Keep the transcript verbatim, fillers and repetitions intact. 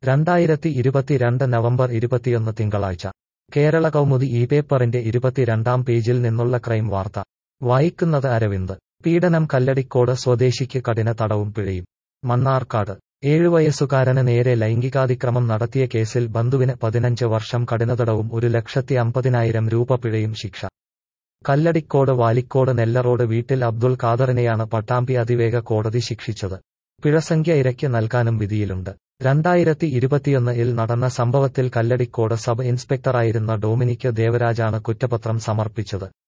രണ്ടായിരത്തി ഇരുപത്തിരണ്ട് നവംബർ ഇരുപത്തിയൊന്ന് തിങ്കളാഴ്ച കേരള കൗമുദി ഈ പേപ്പറിന്റെ ഇരുപത്തിരണ്ടാം പേജിൽ നിന്നുള്ള ക്രൈം വാർത്ത വായിക്കുന്നത് അരവിന്ദ്. പീഡനം കല്ലടിക്കോട് സ്വദേശിക്ക് കഠിന തടവും പിഴയും. മണ്ണാർക്കാട് ഏഴുവയസ്സുകാരന് നേരെ ലൈംഗികാതിക്രമം നടത്തിയ കേസിൽ ബന്ധുവിന് പതിനഞ്ച് വർഷം കഠിനതടവും ഒരു ലക്ഷത്തി അമ്പതിനായിരം രൂപ പിഴയും ശിക്ഷ. കല്ലടിക്കോട് വാലിക്കോട് നെല്ലറോഡ് വീട്ടിൽ അബ്ദുൾ ഖാദറിനെയാണ് പട്ടാമ്പി അതിവേഗ കോടതി ശിക്ഷിച്ചത്. പിഴസംഖ്യ ഇരയ്ക്ക് നൽകാനും വിധിയിലുണ്ട്. രണ്ടായിരത്തി ഇരുപത്തിയൊന്ന് ഇൽ നടന്ന സംഭവത്തിൽ കല്ലടിക്കോട് സബ് ഇൻസ്പെക്ടറായിരുന്ന ഡൊമിനിക് ദേവരാജാണ് കുറ്റപത്രം സമർപ്പിച്ചത്.